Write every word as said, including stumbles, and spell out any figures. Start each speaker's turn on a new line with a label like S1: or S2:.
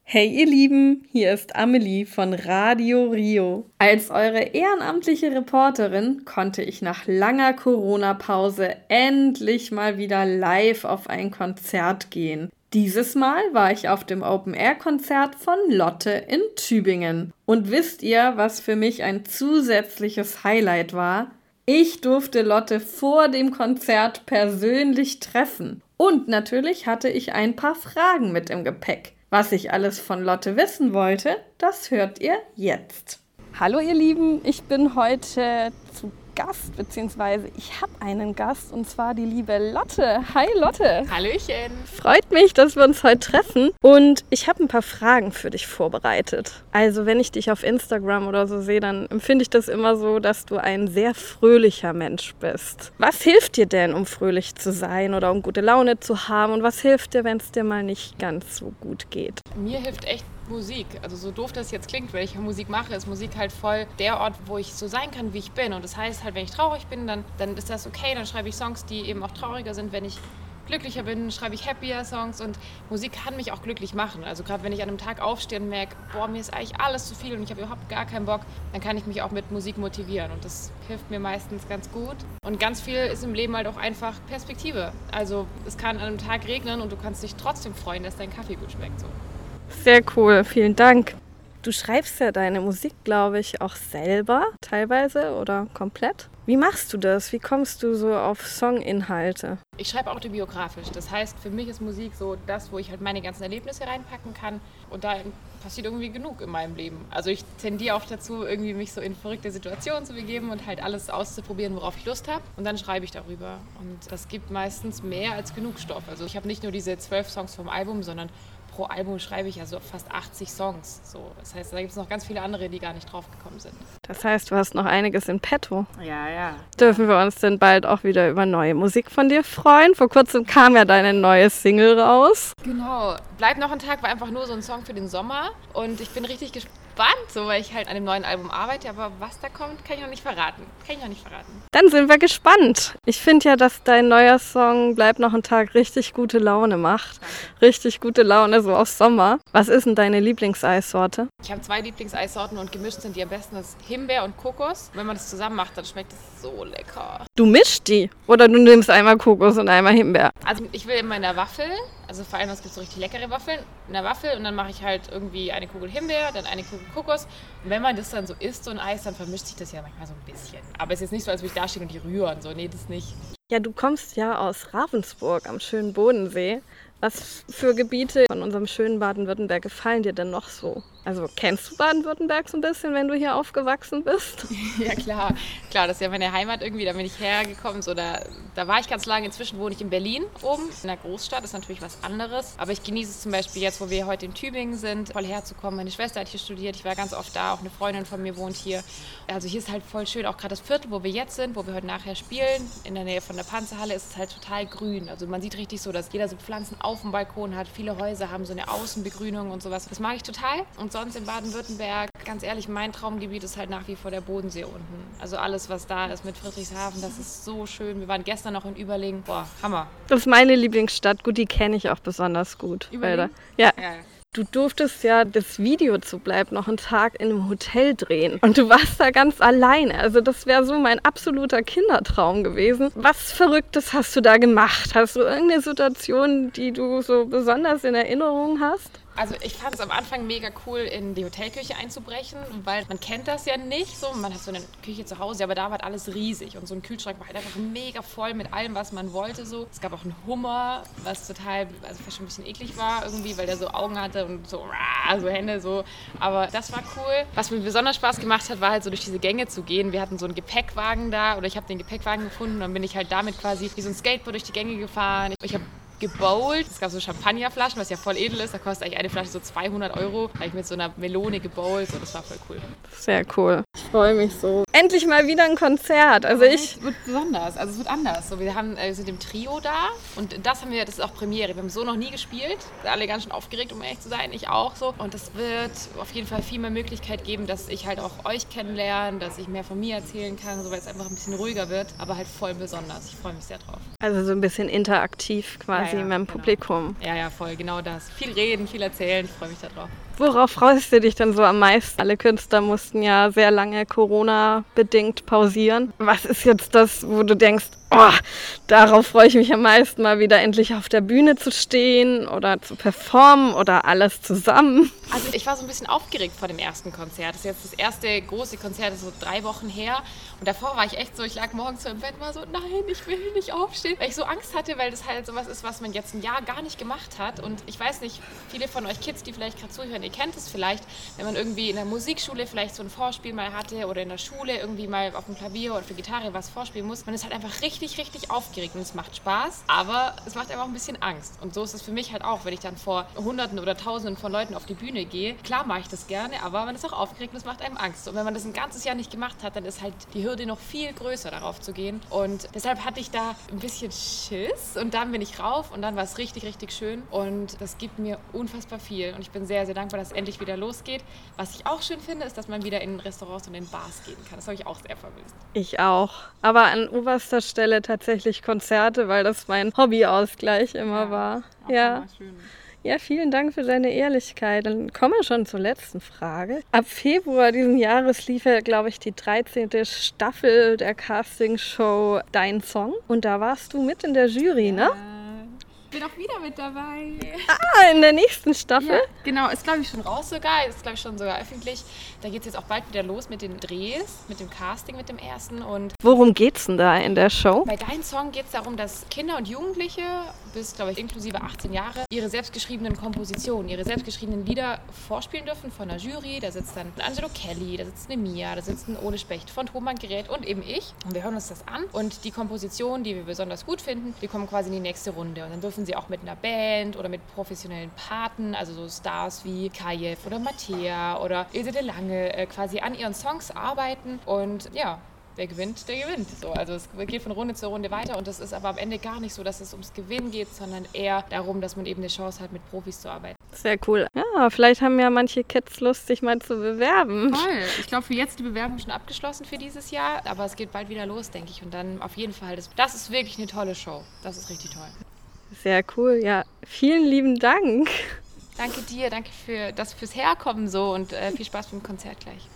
S1: Hey ihr Lieben, hier ist Amelie von Radio Rio. Als eure ehrenamtliche Reporterin konnte ich nach langer Corona-Pause endlich mal wieder live auf ein Konzert gehen. Dieses Mal war ich auf dem Open-Air-Konzert von Lotte in Tübingen. Und wisst ihr, was für mich ein zusätzliches Highlight war? Ich durfte Lotte vor dem Konzert persönlich treffen. Und natürlich hatte ich ein paar Fragen mit im Gepäck. Was ich alles von Lotte wissen wollte, das hört ihr jetzt. Hallo ihr Lieben, ich bin heute zu Gast, beziehungsweise ich habe einen Gast und zwar die liebe Lotte. Hi Lotte.
S2: Hallöchen.
S1: Freut mich, dass wir uns heute treffen und ich habe ein paar Fragen für dich vorbereitet. Also wenn ich dich auf Instagram oder so sehe, dann empfinde ich das immer so, dass du ein sehr fröhlicher Mensch bist. Was hilft dir denn, um fröhlich zu sein oder um gute Laune zu haben und was hilft dir, wenn es dir mal nicht ganz so gut geht?
S2: Mir hilft echt Musik. Also so doof das jetzt klingt, wenn ich Musik mache, ist Musik halt voll der Ort, wo ich so sein kann, wie ich bin. Und das heißt halt, wenn ich traurig bin, dann, dann ist das okay. Dann schreibe ich Songs, die eben auch trauriger sind. Wenn ich glücklicher bin, schreibe ich happier Songs. Und Musik kann mich auch glücklich machen. Also gerade wenn ich an einem Tag aufstehe und merke, boah, mir ist eigentlich alles zu viel und ich habe überhaupt gar keinen Bock, dann kann ich mich auch mit Musik motivieren. Und das hilft mir meistens ganz gut. Und ganz viel ist im Leben halt auch einfach Perspektive. Also es kann an einem Tag regnen und du kannst dich trotzdem freuen, dass dein Kaffee gut schmeckt. So.
S1: Sehr cool, vielen Dank. Du schreibst ja deine Musik, glaube ich, auch selber, teilweise oder komplett. Wie machst du das? Wie kommst du so auf Songinhalte?
S2: Ich schreibe autobiografisch. Das heißt, für mich ist Musik so das, wo ich halt meine ganzen Erlebnisse reinpacken kann. Und da passiert irgendwie genug in meinem Leben. Also ich tendiere auch dazu, irgendwie mich so in verrückte Situationen zu begeben und halt alles auszuprobieren, worauf ich Lust habe. Und dann schreibe ich darüber. Und das gibt meistens mehr als genug Stoff. Also ich habe nicht nur diese zwölf Songs vom Album, sondern pro Album schreibe ich also fast achtzig Songs. So, das heißt, da gibt es noch ganz viele andere, die gar nicht drauf gekommen sind.
S1: Das heißt, du hast noch einiges in petto.
S2: Ja, ja.
S1: Dürfen wir uns denn bald auch wieder über neue Musik von dir freuen? Vor kurzem kam ja deine neue Single raus.
S2: Genau. Bleib noch ein Tag war einfach nur so ein Song für den Sommer. Und ich bin richtig gespannt, so, weil ich halt an dem neuen Album arbeite. Aber was da kommt, kann ich noch nicht verraten. Kann ich noch nicht verraten.
S1: Dann sind wir gespannt. Ich finde ja, dass dein neuer Song Bleib noch ein Tag richtig gute Laune macht.
S2: Danke.
S1: Richtig gute Laune, so auf Sommer. Was ist denn deine Lieblingseissorte?
S2: Ich habe zwei Lieblingseissorten und gemischt sind die am besten das Himbeer und Kokos. Wenn man das zusammen macht, dann schmeckt es so lecker.
S1: Du mischst die? Oder du nimmst einmal Kokos und einmal Himbeer?
S2: Also ich will immer in der Waffel, also vor allem es gibt so richtig leckere Waffeln, in der Waffel und dann mache ich halt irgendwie eine Kugel Himbeer, dann eine Kugel Kokos. Und wenn man das dann so isst, so ein Eis, dann vermischt sich das ja manchmal so ein bisschen. Aber es ist jetzt nicht so, als würde ich da stehen und die rühren, so, nee, das nicht.
S1: Ja, du kommst ja aus Ravensburg am schönen Bodensee. Was für Gebiete von unserem schönen Baden-Württemberg gefallen dir denn noch so? Also kennst du Baden-Württemberg so ein bisschen, wenn du hier aufgewachsen bist?
S2: Ja klar, klar, das ist ja meine Heimat irgendwie, da bin ich hergekommen. So, da, da war ich ganz lange, inzwischen wohne ich in Berlin oben. In der Großstadt ist natürlich was anderes. Aber ich genieße es zum Beispiel jetzt, wo wir heute in Tübingen sind, voll herzukommen. Meine Schwester hat hier studiert, ich war ganz oft da, auch eine Freundin von mir wohnt hier. Also hier ist halt voll schön, auch gerade das Viertel, wo wir jetzt sind, wo wir heute nachher spielen. In der Nähe von der Panzerhalle ist es halt total grün. Also man sieht richtig so, dass jeder so Pflanzen auf dem Balkon hat. Viele Häuser haben so eine Außenbegrünung und sowas. Das mag ich total. Und sonst in Baden-Württemberg, ganz ehrlich, mein Traumgebiet ist halt nach wie vor der Bodensee unten. Also alles, was da ist mit Friedrichshafen, das ist so schön. Wir waren gestern noch in Überlingen. Boah, Hammer.
S1: Das ist meine Lieblingsstadt. Gut, die kenne ich auch besonders gut.
S2: Überlingen?
S1: Ja.
S2: Ja.
S1: Du durftest ja das Video zu Bleib noch einen Tag in einem Hotel drehen. Und du warst da ganz alleine. Also das wäre so mein absoluter Kindertraum gewesen. Was Verrücktes hast du da gemacht? Hast du irgendeine Situation, die du so besonders in Erinnerung hast?
S2: Also ich fand es am Anfang mega cool, in die Hotelküche einzubrechen, weil man kennt das ja nicht so. Man hat so eine Küche zu Hause, aber da war halt alles riesig und so ein Kühlschrank war halt einfach mega voll mit allem, was man wollte. So. Es gab auch einen Hummer, was total, also fast schon ein bisschen eklig war irgendwie, weil der so Augen hatte und so, so Hände so. Aber das war cool. Was mir besonders Spaß gemacht hat, war halt so durch diese Gänge zu gehen. Wir hatten so einen Gepäckwagen da oder ich habe den Gepäckwagen gefunden und dann bin ich halt damit quasi wie so ein Skateboard durch die Gänge gefahren. Ich habe gebowlt. Es gab so Champagnerflaschen, was ja voll edel ist. Da kostet eigentlich eine Flasche so zweihundert Euro. Da habe ich mit so einer Melone gebowlt. So, das war voll cool.
S1: Sehr cool. Ich freue mich so. Endlich mal wieder ein Konzert. Also ich
S2: Es wird besonders, also es wird anders. So, wir, haben, wir sind im Trio da und das haben wir, das ist auch Premiere. Wir haben so noch nie gespielt. Alle ganz schön aufgeregt, um ehrlich zu sein. Ich auch so. Und es wird auf jeden Fall viel mehr Möglichkeit geben, dass ich halt auch euch kennenlerne, dass ich mehr von mir erzählen kann, so weil es einfach ein bisschen ruhiger wird, aber halt voll besonders. Ich freue mich sehr drauf.
S1: Also so ein bisschen interaktiv quasi
S2: Ja, ja,
S1: mit dem
S2: genau.
S1: Publikum.
S2: Ja, ja, voll, genau das. Viel reden, viel erzählen, ich freue mich da drauf.
S1: Worauf freust du dich denn so am meisten? Alle Künstler mussten ja sehr lange Corona-bedingt pausieren. Was ist jetzt das, wo du denkst, oh, darauf freue ich mich am meisten, mal wieder endlich auf der Bühne zu stehen oder zu performen oder alles zusammen?
S2: Also ich war so ein bisschen aufgeregt vor dem ersten Konzert. Das ist jetzt das erste große Konzert, das ist so drei Wochen her. Und davor war ich echt so, ich lag morgens so im Bett, war so, nein, ich will nicht aufstehen. Weil ich so Angst hatte, weil das halt sowas ist, was man jetzt ein Jahr gar nicht gemacht hat. Und ich weiß nicht, viele von euch Kids, die vielleicht gerade zuhören, ihr kennt es vielleicht, wenn man irgendwie in der Musikschule vielleicht so ein Vorspiel mal hatte oder in der Schule irgendwie mal auf dem Klavier oder für Gitarre was vorspielen muss. Man ist halt einfach richtig, richtig aufgeregt und es macht Spaß, aber es macht einfach ein bisschen Angst. Und so ist es für mich halt auch, wenn ich dann vor Hunderten oder Tausenden von Leuten auf die Bühne gehe. Klar mache ich das gerne, aber man ist auch aufgeregt und es macht einem Angst. Und wenn man das ein ganzes Jahr nicht gemacht hat, dann ist halt die Hürde noch viel größer, darauf zu gehen. Und deshalb hatte ich da ein bisschen Schiss und dann bin ich rauf und dann war es richtig, richtig schön. Und das gibt mir unfassbar viel. Und ich bin sehr, sehr dankbar, dass es endlich wieder losgeht. Was ich auch schön finde, ist, dass man wieder in Restaurants und in Bars gehen kann. Das habe ich auch sehr vermisst.
S1: Ich auch. Aber an oberster Stelle tatsächlich Konzerte, weil das mein Hobbyausgleich immer
S2: Ja,
S1: war.
S2: auch
S1: Ja.
S2: immer schön.
S1: Ja, vielen Dank für deine Ehrlichkeit. Dann kommen wir schon zur letzten Frage. Ab Februar diesen Jahres lief ja, glaube ich, die dreizehnte Staffel der Castingshow Dein Song. Und da warst du mit in der Jury, ne?
S2: Ich bin auch wieder mit dabei.
S1: Ah, in der nächsten Staffel?
S2: Ja, genau, ist glaube ich schon raus sogar, ist glaube ich schon sogar öffentlich. Da geht es jetzt auch bald wieder los mit den Drehs, mit dem Casting, mit dem ersten. Und
S1: Worum geht's denn da in der Show?
S2: bei Dein Song geht es darum, dass Kinder und Jugendliche bis, glaube ich, inklusive achtzehn Jahre ihre selbstgeschriebenen Kompositionen, ihre selbstgeschriebenen Lieder vorspielen dürfen von der Jury. Da sitzt dann Angelo Kelly, da sitzt eine Mia, da sitzt ein Ole Specht von Thomann Gerät und eben ich. Und wir hören uns das an und die Kompositionen, die wir besonders gut finden, die kommen quasi in die nächste Runde. Und dann dürfen sie auch mit einer Band oder mit professionellen Paten, also so Stars wie Kajev oder Mattea oder Ilse de Lange, äh, quasi an ihren Songs arbeiten und ja, wer gewinnt, der gewinnt. So, also es geht von Runde zu Runde weiter und das ist aber am Ende gar nicht so, dass es ums Gewinnen geht, sondern eher darum, dass man eben eine Chance hat, mit Profis zu arbeiten.
S1: Sehr cool. Ja, vielleicht haben ja manche Kids Lust, sich mal zu bewerben.
S2: Toll. Ich glaube, für jetzt die Bewerbung schon abgeschlossen für dieses Jahr, aber es geht bald wieder los, denke ich. Und dann auf jeden Fall, das, das ist wirklich eine tolle Show. Das ist richtig toll.
S1: Sehr cool. Ja, vielen lieben Dank.
S2: Danke dir, danke für das fürs Herkommen so und äh, viel Spaß beim Konzert gleich.